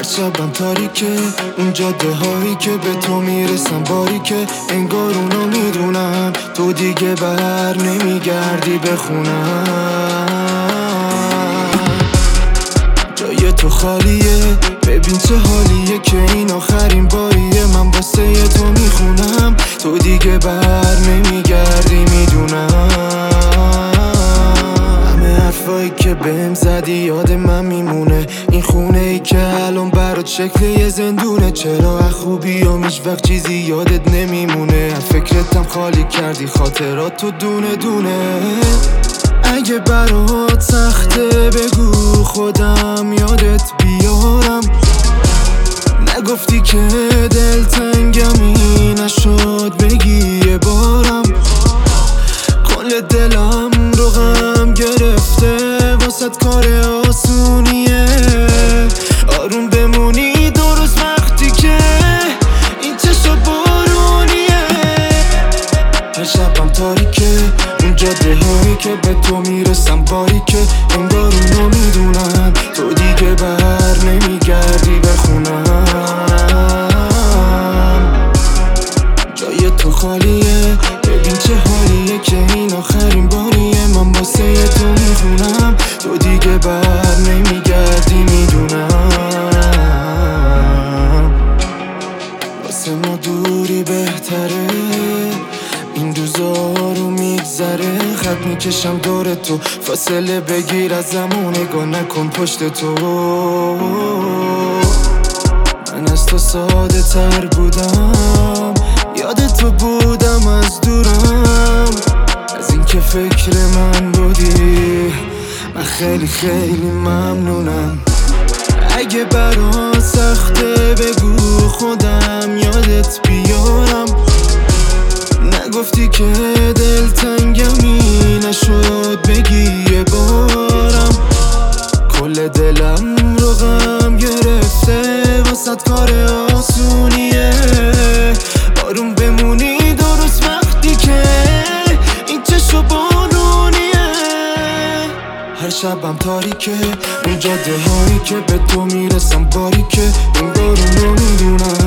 شبم تاریکه، اون جاده هایی که به تو میرسم باریکه. انگار اونو میدونم تو دیگه بر نمیگردی بخونم. جای تو خالیه، ببین چه حالیه که این آخرین باریه من واسه تو میخونم. تو دیگه بر نمیگردی میدونم. همه حرفایی که بهم زدی یاد من میمونه. این خونه ای که الان برات شکل یه زندونه. چرا خوبی و هیچ وقت چیزی یادت نمیمونه. فکرتم خالی کردی خاطرات تو دونه دونه. اگه برات سخته بگو خودم یادت بیارم. نگفتی که دلتنگمی نشد بگی یه بارم. کل دلم رو غم گرفته واسد کار آسونیه. آروم بمونی درست وقتی که این چشم بارونیه. هر شبم تاریکه، اون جاده هایی که به تو میرسم باریکه. انگار اونو میدونم تو دیگه بر نمیگردی بخونم. جای تو خالیه، ببین چه حالیه که این آخرین باریه من واسه تو میخونم. تو دیگه بر نمیگردی میدونم. واسه ما دوری بهتره، این روزا رو میگذره. خط میکشم دور تو، فاصله بگیر از زمان نگاه نکن پشت تو. من از تو ساده تر بودم، یاد تو بودم از دورم. از این که فکر من بودی من خیلی خیلی ممنونم. اگه برات سخته بگو خودم یادت بیارم. نگفتی که دلتنگمی نشد بگی یه بارم. کل دلم رو غم گرفته واسد کار آسونیه. آروم بمونی درست وقتی که این چشم بارونیه. هر شبم تاریکه، اون جاده هایی که به تو میرسم باریکه. انگار اونو میدونم